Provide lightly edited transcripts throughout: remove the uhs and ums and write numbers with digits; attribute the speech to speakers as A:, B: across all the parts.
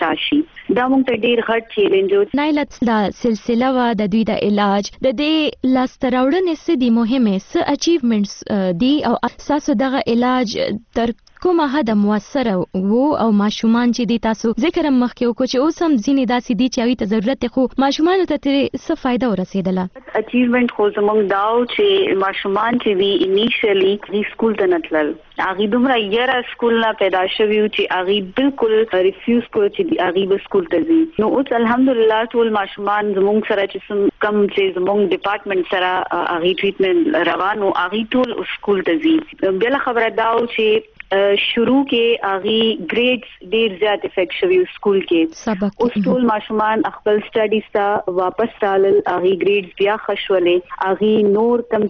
A: راشي. دا موږ ته ډیر غټ چیلنج و.
B: نایلت دا سلسله وا د دوی د علاج د دې لاسته راوړنې څه دي مهمه څه اچیومنټس دي او اساسو دغه علاج تر کومه حد موثر وو او ماشومان چې دي تاسو ذکر مخکې وکړو چې اوس هم ځینې داسې دي چې هغوی ته ضرورت دی خو ماشومانو ته ترې څه فایده ورسېدله؟
A: اچیومنټ خو زموږ دا و چې ماشومان چې دي انیشیلي هغوی سکول ته نه تلل. هغوی دومره یره سکول نه پیدا شوي وو چې هغوی بالکل ریفیوز کړو چې هغوی به سکول ته ځي. نو اوس الحمدلله ټول ماشومان زموږ سره چې کم چې زموږ ډپارټمنټ سره هغوی ټریټمنټ روان و هغوی ټول سکول ته ځي. بله خبره دا و چې شروع کې اغي گریډز ډیر زیات افیکټ شوی سکول کې. اوس ټول ماشومان خپل سټډیز ته واپس رالل اغي گریډز بیا خښولې اغي نور کم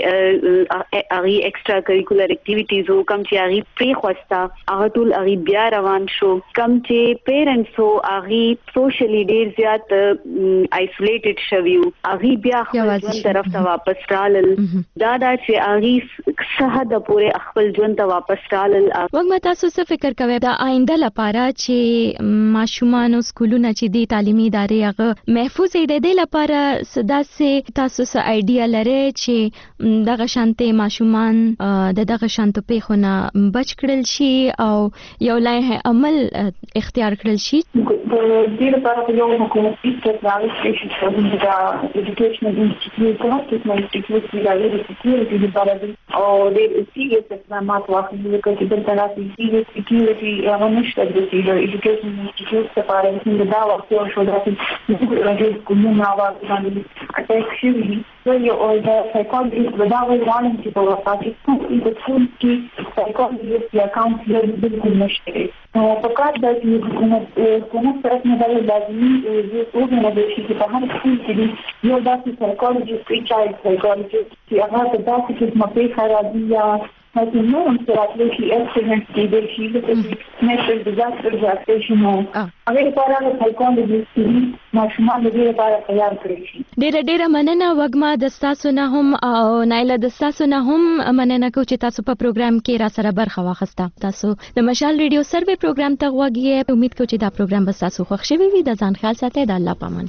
A: چې اغي ایکسترا کریکولر اکټیویټیز او کم چې اغي پری خوستا اغه ټول اغي بیا روان شو. کم چې پیرنټس او اغي سوشلی ډیر زیات آیسولیټډ شوی اغي بیا خپل ژوند طرف ته واپس رالل. دا چې اغي صحت پورې خپل ژوند ته واپس رالل.
B: وګما تاسو څه فکر کوئ د آینده لپاره چې ماشومان او سکولونه چې دي تعلیمي ادارې هغه محفوظ دي د لپاره داسې تاسو څه آیډیا لرئ چې دغه شانتي ماشومان دغه شانتو پیښونه بچ کړل شي او یو لایحه عمل اختیار کړل شي؟
C: د دې لپاره یو حکومتي اقدامات شي چې د ایجوکیشنل انسټیټیوټ د سکیورټي لپاره او د سیریس اقدامات واخلي چې د ترافیک سکیورټي ونشته د ایجوکیشن انسټیټیوټ لپاره موږ دا واقعي شو چې کومه اواز باندې اټیک شوی نو یو د سایکولوژیست دا وایي چې په پاکستان کې د ټول کې سایکولوژیست یا کاونسلر بالکل نشته. په کار د حکومت طرف نه دا لازمي وګڼل شي چې په هر سکول کې یو داسې سایکولوژیست چایلډ سایکولوژیست چې هغه د داسې قسمه پیښه راځي یا هغه نو هم سره شي اکسیډنټ کېدل شي د نېشنل ډیزاستر ریاکشن هغه لپاره سایکولوژیست ماشومان د دې لپاره تیار کړی شي.
B: ډېره مننه وګما د تاسو نه هم او نایله د تاسو نه هم مننه کوم چې تاسو په پروګرام کې را سره برخه واخیسته. تاسو د مشال ریډیو سروي پروګرام ته غوږی امید کوم چې دا پروګرام به تاسو خوښ شوي وي. د ځان خیال ساتئ. د الله پامان.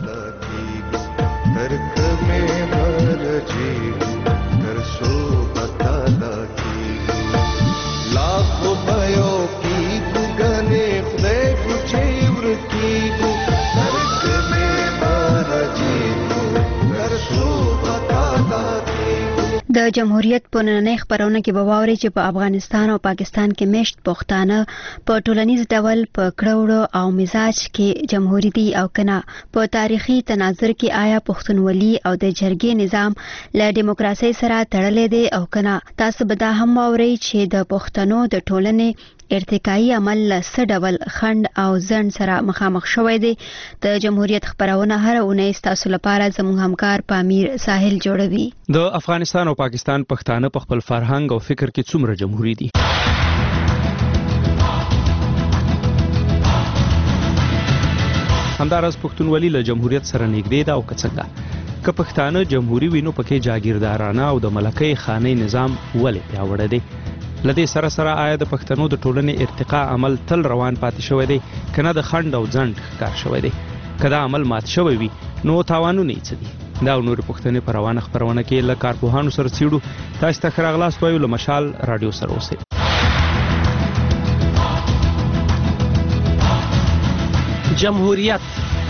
D: د جمهوریت په نننۍ خبرونه کې به واورئ چې په افغانستان او پاکستان کې میشت پښتانه په ټولنیز ډول په کړوړو او مزاج کې جمهوریت دي او کنه په تاریخي تناظر کې آیا پښتونولي او د جرګې نظام له دیموکراسي سره تړلې دي او کنه. تاسو به دا هم واورئ چې د پښتنو د ټولنې ارتقایي عمل له ډول خند او ځند سره مخامخ شوی دی. د جمهوریت خبرونه هر اونۍ تاسو لپاره زموږ همکار پامیر ساحل جوړوي. د
E: افغانستان او پاکستان پښتانه په خپل فرهنګ او فکر کې څومره جمهوریت دي؟ همدارس پښتونولي له جمهوریت سره نږدې ده او څنګه که پښتانه جمهوریت وینو پکې جاگیردارانه او د ملکۍ خاني نظام ولې پیاوړی دی؟ لدې سره سره آیا د پښتنو د ټولنې ارتقا عمل تل روان پاتې شوی دی کنه د خند او ځند ښکار شوی دی؟ کدا عمل مات شوی وي نو تاوانونه یې څه دي؟ دا نور پښتنې په روانه خبرونه کې له کارپوهانو سره څېړو. تاسو ته ښه راغلاست وایو. له مشال رادیو سره اوسئ.
F: جمهوریت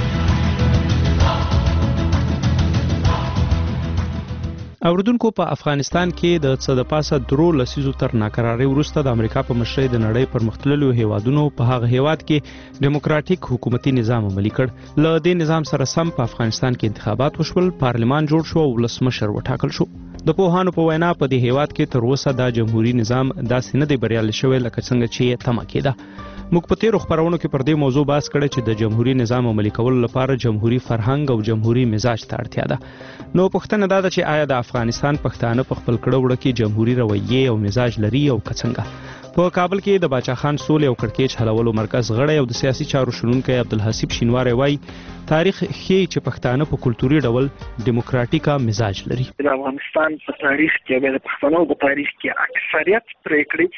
E: اوردونکو په افغانستان کې د څه د پاسه درو لسیزو تر ناکرارۍ وروسته د امریکا په مشرۍ د نړۍ پر مختللو هیوادونو په هغه هیواد کې دیموکراتیک حکومتي نظام عملي کړ. له دې نظام سره سم په افغانستان کې انتخابات وشول، پارلمان جوړ شو او ولسمشر وټاکل شو. د پوهانو په وینا په دې هیواد کې تر اوسه دا جمهوریت نظام داسې نه دی بریالي شوی لکه څنګه چې تمه کېده. موږ په تیرو خبرونو کې پر دې موضوع بحث کړی چې د جمهوریت نظام عملي کولو لپاره جمهوریت فرهنګ او جمهوریت مزاج ته اړتیا ده. نو پوښتنه دا ده چې آیا د افغانستان پښتانه په خپل کړه وړه کې جمهوریت رویه او مزاج لري او څنګه؟ په کابل کې د باچا خان سولې او کړکېچ حلولو مرکز غړی او د سیاسي چارو شنونکی عبدالحسیب شینواری وایي تاریخ ښیي چې پښتانه په کلتوري ډول دیموکراتیکه مزاج لري.
G: د افغانستان په تاریخ کې د پښتنو په تاریخ کې اکثریت پریکړې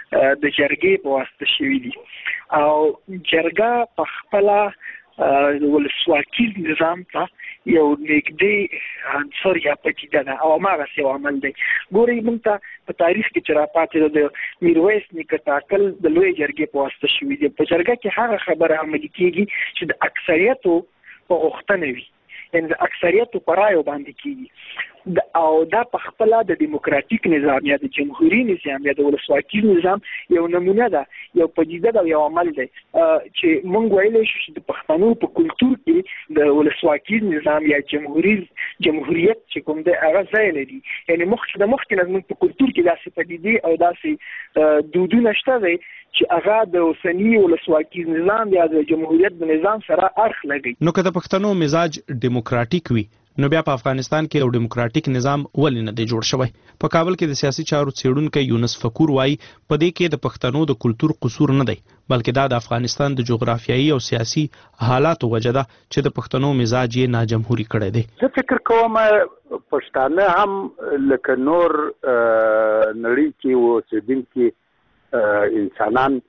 G: د جرګې په واسطه شوي دي او جرګه په خپل ولسواکي نظام ته یو نږدې عنصر یا پدیده ده او هماغسې یو عمل دی. ګورئ موږ ته په تاریخ کې چې راپاتې د میرویس نیکه ټاکل د لویې جرګې په واسطه شوي دي. په جرګه کې هغه خبره عملي کېږي چې د اکثریتو په غوښتنه وي، یعنې د اکثریتو په رایو باندې کېږي او دا په خپل د دیموکراتیک نظام یا د جمهوریت نظام یا د ولسواکي نظام یو نمونه ده، یو پدیده ده، یو عمل دی چې موږ ویلی شو چې د پښتنو په کلتور کې د ولسواکي نظام یا جمهوریت چې کوم دی هغه ځای لري. یعنې مخکې نه زموږ په کلتور کې داسې پدیدې او داسې دودونه شته دی چې هغه د اوسني ولسواکي نظام یا د جمهوریت د نظام سره اړخ لګي.
E: نو که د پښتنو مزاج دیموکراتیک وي نو بیا په افغانستان کې یو دیموکراتیک نظام ولې نه دی جوړ شوی؟ په کابل کې د سیاسي چارو څېړونکی یونس فکور وایي په دې کې د پښتنو د کلتور قصور نه دی، بلکې دا د افغانستان د جغرافیایي او سیاسي حالاتو وجه ده چې د پښتنو مزاج یې ناجمهوري کړی دی.
H: زه فکر کوم پښتانه هم لکه نور نړۍ کې اوسېدونکي انسانان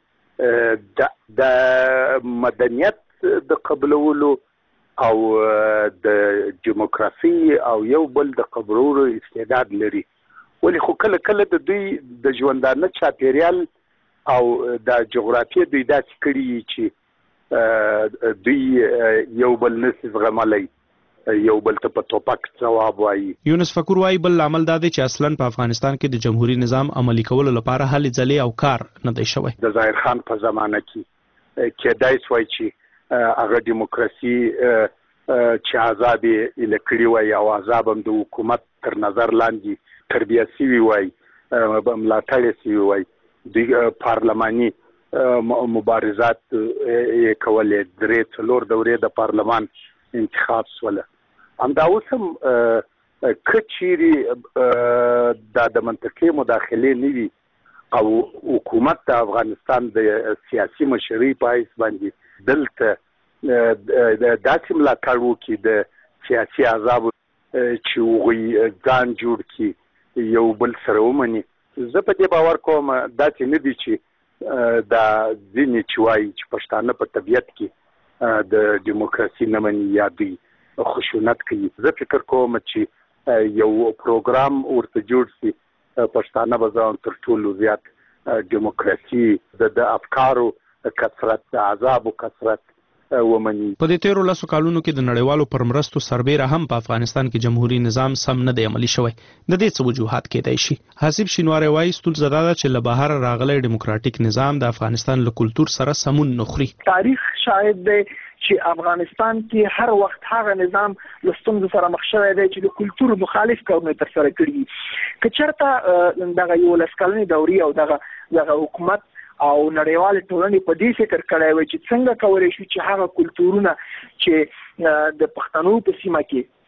H: د مدنیت د قبلولو او د دیموکراسي او یو بل د قبرولو استعداد لري، ولی خو کله کله د دوی د ژوندانه چاپیریال او د جغرافیه دوی داسې کړي چې دوی یو بل نسي زغملی، یو بل ته په ټوپک ځواب وایي.
E: یونس فکور وایي بل عمل دا دی چې اصلا په افغانستان کې د جمهوریت نظام عملي کولو لپاره هلې ځلې او کار نه دی شوی.
H: د ظاهر خان په زمانه کې کېدای شوی چې هغه دیموکراسي چې عذاب یې لکړي وای او عذاب هم د حکومت تر نظر لاندې تربیه سوي وای، ملاتړ سوي وای، دوی پارلماني مبارزات یې کولې، 3-4 دورې د پارلمان انتخاب سوله. همدا اوس هم که چیرې دا د منطقې مداخلې نه وي او حکومت د افغانستان د سیاسي مشرۍ په حیث باندې دلته داسې ملاتړ وکړي د سیاسي عذابو چې هغوی ځان جوړ کړي، یو بل سره ومني، زه په دې باور کوم داسې نه دي چې دا ځینې چې وایي چې پښتانه په طبیعت کې د دیموکراسي نه مني یا دوی خشونت کوي. زه فکر کوم چې یو پروګرام ورته جوړ شي، پښتانه به ځان تر ټولو زیات دیموکراسي د افکارو کثرت، د عذابو کثرت ومني.
E: په دې 13 کالونو کې د نړیوالو پر مرستو سربیره هم په افغانستان کې جمهوریت نظام سم نه دی عملي شوی. د دې څه وجوهات کېدای شي؟ حسیب شینواری وایي ستونزه دا ده چې له بهر راغلی دیموکراتیک نظام د افغانستان له کلتور سره سمون نه خوري.
G: تاریخ شاهد دی چې افغانستان کې هر وخت هغه نظام له ستونزو سره مخ شوی دی چې د کلتور مخالف کارونه ترسره کړي. که چېرته دغه 11 کلنې دورې او دغه حکومت او نړیوال ټولنې په دې فکر کړی وي چې څنګه کولی شو چې هغه کلتورونه چې د پښتنو په سیمه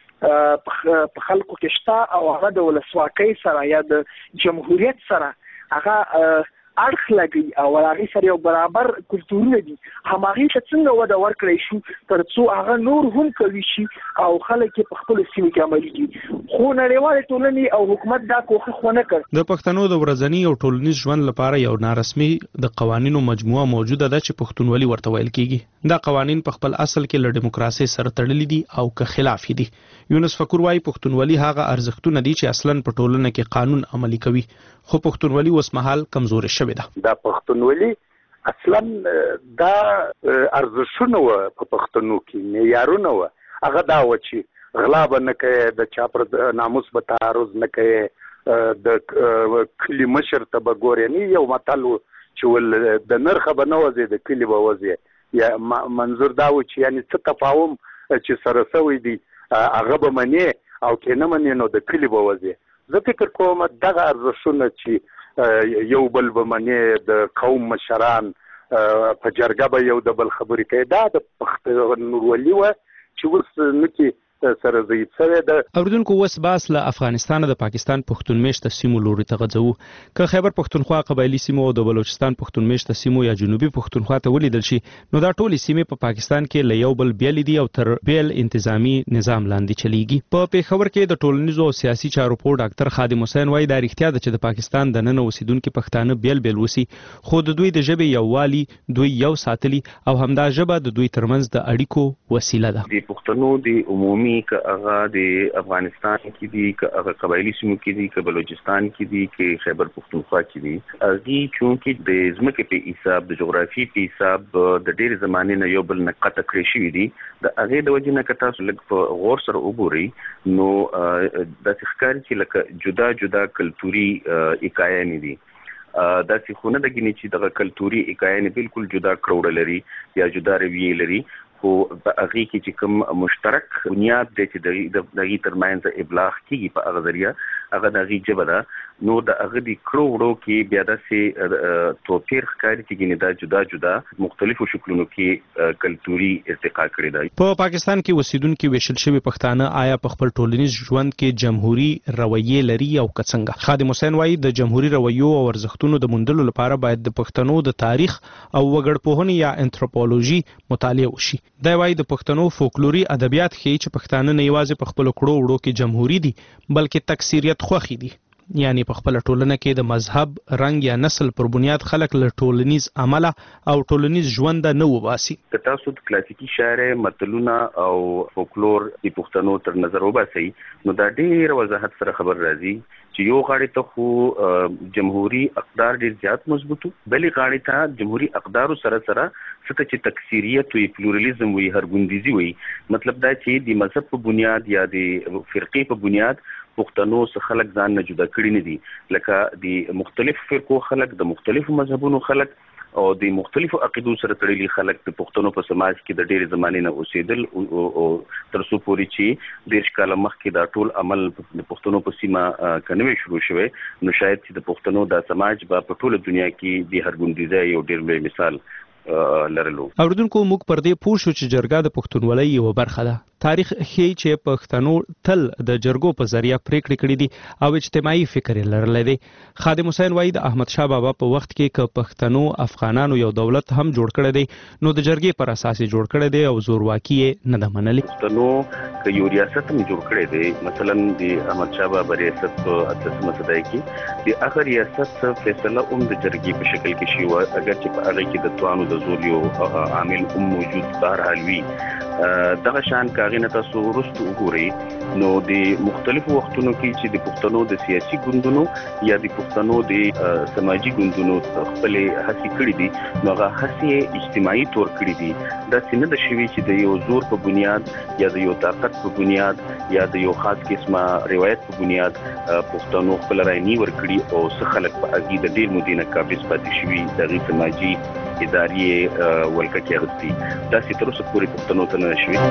G: کې په خلکو کې شته او هغه د ولسواکۍ سره یا د جمهوریت سره هغه اړخ لګي او هغه سره یو برابر کلتورونه دي، هماغه څه څنګه وده ورکړی شو ترڅو هغه نور هم کوي شي او خلک په خپل سیمه کې عملي کړي. خو نړیوال ټولنې او حکومت دا کوښښ ونه کړ.
E: د پښتنو د ورځني او ټولنیز ژوند لپاره یو نارسمي د قوانینو مجموعه موجوده ده چې پښتونولي ورته ویل کیږي. دا قوانین په خپل اصل کې له دیموکراسي سره تړلي دي او که خلاف دي. یونس فکور وایي پښتونولي هغه ارزښتونه دي چې اصلا په ټولنه کې قانون عملي کوي، خو پښتونولي اوس مهال کمزوري شوې ده.
H: دا پښتونولي اصلا دا ارزښتونه و په پښتنو کې، معیارونه و، هغه دا و چې غلا به نه کوي، د چا پر ناموس به تعرض نه کوي، د کلي مشر ته به ګورې. یو متل و چې ول د نرخه به نه وځي د کلي به وځي، یا منظور دا و چې یعنی څه تفاهم چې سره سوی دی هغه به مني او که نه مني نو د کلي به وځي. زه فکر کوم دغه ارزښتونه چې یو بل به مني، د قوم مشران په جرګه به یو د بل خبرې کوي، دا د پښتونولي وه چې اوس نه کې سره ضعیف شوی ده.
E: اوریدونکو اوس باس له افغانستان د پاکستان پښتون میشته سیمو لوري ته غځو. که خیبر پښتونخوا قبایلی سیمو او د بلوچستان پښتون میشته سیمو یا جنوبي پښتونخوا ته ولیدل شي نو دا ټولې سیمې په پاکستان کې له یو بل بیل دي او تر بیل انتظامی نظام لاندې چلیږي. په پیښور کې د ټولنیزو او سیاسي چارو په ډاکټر خادم حسین وایي دا رښتیا ده چې د پاکستان د نن اوسیدونکو پښتانه بیل بیل وسی خو د دوی د ژبې یووالي دوی یو ساتلی او همدا ژبه د دوی ترمنځ د اړیکو وسیله ده.
I: د پښتنو د عمومي که هغه د افغانستان کې دي که هغه قبایلی سیمو کې دي که بلوچستان کې دي که خیبر پښتونخوا کې دي هغه چونکې د ځمکې په حساب د جغرافي په حساب د ډېر زمانې نه یو بل نه قطع کړی شوي دي د هغې د وجې نه که تاسو لږ په غور سره وګورئ نو داسې ښکاري چې لکه جدا جدا کلتوري اکایانې دي داسې خو نه ده ګینې چې دغه کلتوري اکایانې بالکل جدا کروړه لري یا جدا رویې لري خو په هغې کې چې کوم مشترک بنیاد دی چې د هغې ترمنځ ابلاغ کېږي په هغه ذریعه هغه د هغې ژبه ده نو د هغه د کړو وړو کې بیا داسې توپیر ښکاري چې ګینې دا جدا جدا مختلفو شکلونو کې کلتوري ارتقا کړې ده.
E: په پاکستان کې اوسیدونکي ویشل شوي پښتانه آیا په خپل ټولنیز ژوند کې جمهوري رویې لري او که څنګه؟ خادم حسین وایي د جمهوري رویو او ارزښتونو د موندلو لپاره باید د پښتنو د تاریخ او وګړپوهنې یا انتروپولوژي مطالعه وشي. دا وایي د پښتنو فولکلوري ادبیات ښیي چې پښتانه نه یوازې په خپلو کړو وړو کې جمهوري دي بلکې تکثیریت خوښي دي، یعنی په خپل ټولنه کې د مذهب، رنګ یا نسل پر بنیاد خلک له ټولنیز عمله او ټولنیز ژوند نه وباسي.
I: که تاسو د کلاسیکي شاعر متلونه او فولکلور د پښتنو تر نظر وباسئ نو دا ډېر وضاحت سره خبر راځي چې یو غاړې ته خو جمهوري اقدار ډېر زیات مضبوطو، بلې غاړې ته جمهوري اقدارو سره سره څه چې تکثیریت وي، پلورلیزم وي، هرګوندیزي وي، مطلب دا چې د مذهب په بنیاد یا د فرقې په بنیاد پښتنو څخه خلک ځان نه جدا کړي نه دي، لکه د مختلفو فرقو خلک، د مختلفو مذهبونو خلک او د مختلفو عقیدو سره تړلي خلک د پښتنو په سماج کې د ډېرې زمانې نه اوسېدل او تر څو پورې چې 10 کاله مخکې دا ټول عمل د پښتنو په سیمه که نه وي شروع شوی نو شاید چې د پښتنو دا سماج به په ټوله دنیا کې د هرګوندیزۍ یو ډېر لوی مثال لرلو.
E: اوریدونکو موږ پر دې پوه شو چې جرګه د پښتونولۍ یوه برخه ده. تاریخ ښیي چې پښتنو تل د جرګو په ذریعه پریکړې کړې دي او اجتماعي فکر یې لرلی دی. خادم حسین وایي د احمد شاه بابا په وخت کې که پښتنو افغانانو یو دولت هم جوړ کړی دی نو د جرګې پر اساس یې جوړ کړی دی او زورواکي یې نه ده منلې.
I: پښتنو که یو ریاست هم جوړ کړی دی، مثلا د احمد شاه بابا ریاست په 18مه صدۍ کې د هغه ریاست فیصله هم د جرګې په شکل کې شوې وه، اگر چې په هغې کې د توانو د زور یو عامل هم موجود بهرحال وي. دغه شان که هغې نه تاسو وروسته وګورئ نو د مختلفو وختونو کې چې د پښتنو د سیاسي ګوندونو یا د پښتنو د سماجي ګوندونو خپلې هڅې کړي دي نو هغه هڅې اجتماعي طور کړي دي. داسې نه ده شوي چې د یو زور په بنیاد یا د یو طاقت په بنیاد یا د یو خاص قسمه روایت په بنیاد پښتنو خپل رایې نه ورکړي او څه خلک په هغې د ډېر مودې نه قابض پاتې شوي د هغې سماجي ادارې ولکه کې اخیستي. داسې تر اوسه پورې پښتنو ته نه شوي.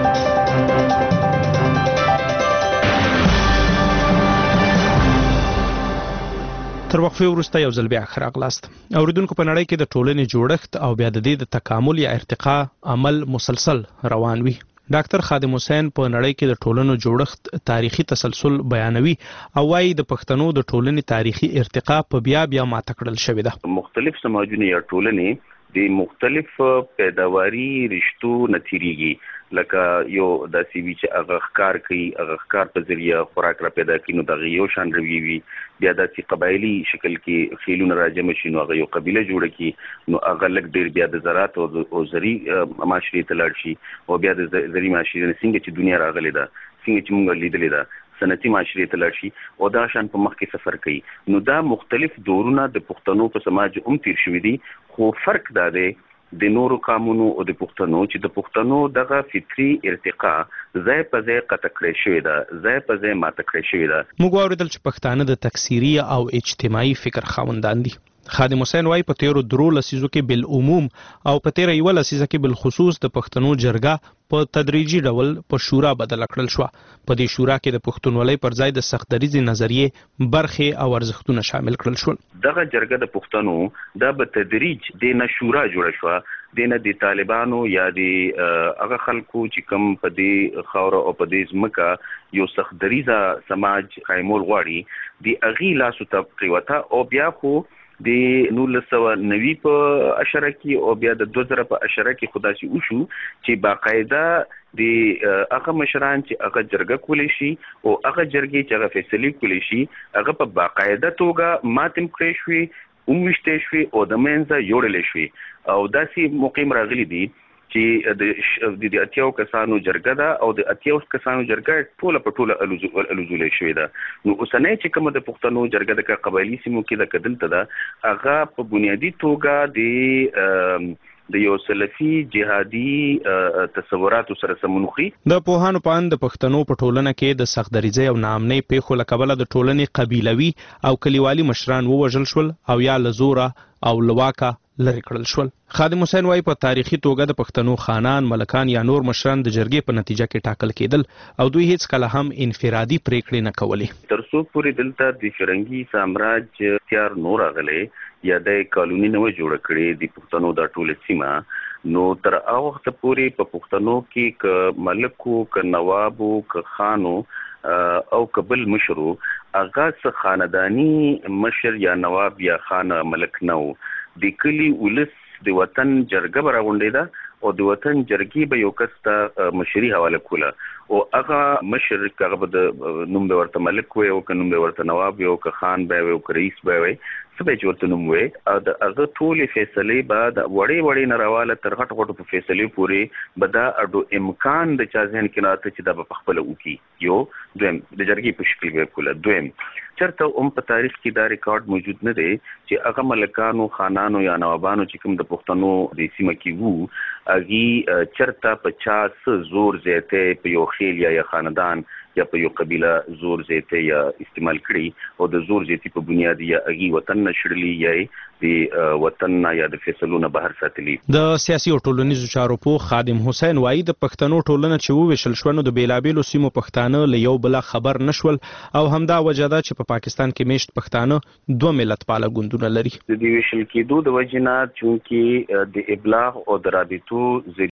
E: تر وقفې وروسته یو ځل بیا ښه راغلاست. اوریدونکو په نړۍ کې د ټولنې جوړښت او بیا د دې د تکامل یا ارتقا عمل مسلسل روان وي. ډاکټر خادم حسین په نړۍ کې د ټولنو جوړښت تاریخي تسلسل بیانوي او وايي د پښتنو د ټولنې تاریخي ارتقا په بیا ماته کړل شوې ده.
I: مختلف سماجونه یا ټولنې د مختلف پیداواري رشتو نه تیریږي، لکه یو داسې وي چې هغه ښکار کوي، هغه ښکار په ذریعه خوراک را پیدا کوي نو دغه یو شان رویې وي. بیا داسې قبایلي شکل کې خیلونه راجمع شي نو هغه یو قبیله جوړه کړي نو هغه لږ ډېر بیا د زراعت او زرعي معاشرې ته لاړ شي او بیا د زرعي معاشرې نه څنګه چې دنیا راغلې ده، څنګه چې موږ لیدلې ده، صنعتي معاشرې ته لاړ شي او دا شان په مخ کې سفر کوي. نو دا مختلف دورونه د پښتنو په سماج هم تیر شوي دي، خو فرق دا دی د نورو قامونو او د پښتنو چې د پښتنو دغه فطري ارتقا ځای په ځای قطع کړی شوې ده، ځای په ځای ماته کړی شوې ده.
E: موږ واورېدل چې پښتانه د تکثیري او اجتماعي فکر خاوندان دي. خادم حسین وایي په تیرو 3 لسیزو کې بالعموم او په تیره 1 لسیزه کې بالخصوص د پښتنو جرګه په تدریجي ډول په شورا بدله کړل شوه. په دې شورا کې د پښتونولۍ پر ځای د سختدریځې نظریې برخې او ارزښتونه شامل کړل شول.
I: دغه جرګه د پښتنو دا په تدریج د نه شورا جوړه شوه دینه د طالبانو یا د هغه خلکو چې کوم په دې خاور او په دې ځمکه یو سختدریزه سماج قائمول غواړي د اغي لاسو ته پریوته او بیا خو د 1990 په اشاره کې او بیا د 2000 په اشاره کې خداسي وشو چې باقاعده د هغه مشران چې هغه جرګه کولی شي او هغه جرګې چې هغه فیصله کولی شي هغه په باقاعده توګه ماتم کړی شوی ومشته شوی او د منځه جوړل شوی او داسې مقیم راغلي دي چې د اتیاو کسانو جرګه ده او د اتیاو کسانو جرګه ټوله الوزول شوی ده. نو اوسنۍ چې کومه د پښتنو جرګه د قبایلی سیمو کې د کدلته ده هغه په بنیادی توګه د یو سلفي جهادي تصوراتو سره سمونخي.
E: د پوهانو په اند د پښتنو په ټولنه کې د سختدریزۍ او ناامنۍ پیښو له کبله د ټولنې قبیلوي او کلیوالي مشران ووژل شول او یا له زوره او لواکه لرې کړل شول. خادم حسین وايي په تاریخي توګه د پښتنو خانان، ملکان یا نور مشران د جرګې په نتیجه کې ټاکل کېدل او دوی هیڅ کله هم انفرادي پریکړې نه کولې.
I: تر څو پورې دلته د فرنګي سامراج تیار نور غلې یا د قانوني نو جوړ کړي د پښتنو د ټوله سیمه نو تر هغه وخت پورې په پښتنو کې ک ملکو ک نوابو ک خانو او قبل مشرو اغاز خاندانی مشر یا نواب یا خان ملک نو د کلی ولس د وطن جرګه براغونډې ده او د وطن جرګې به یو کس ته مشري حواله کوله او هغه مشر هغه به د نوم به ورته ملک وي او که نوم به ورته نواب وي او که خان به وي او که رئیس به وي څه به چې ورته نوم وي او د هغه ټولې فیصلې به د وړې نه راواله تر غټو په فیصلې پورې به دا اډو امکان د چا ذهن کې راته چې دا به پخپله وکړي. یو دویم د جرګې په شکل به کوله. دویم چرته په تاریخ کې دا ریکارډ موجود نه دی چې هغه ملکانو خانانو یا نوابانو چې کوم د پښتنو د سیمه کې وو هغه چرته په چا زور زیاته په یو خیل یا خاندان یا په یو قبیله زور زیاته یا استعمال کړي او د زور زیاتی په بنیاد یا هغه وطن نشړلی یا د وطن یا د فیصلو نه بهر ساتلی.
E: د سیاسي او ټولنیزو چارو په خادم حسین وايي د پښتنو ټولنه چې وویشل شو نو د بیلابیلو سیمو پښتانه له یو بل خبر نشول او همدا وجه ده چې په پاکستان کې میشت پښتانه دوه ملت پاله ګوندونه لري.
I: د دې ویشل کېدو د وجنه چې د ابلاغ او د رابطو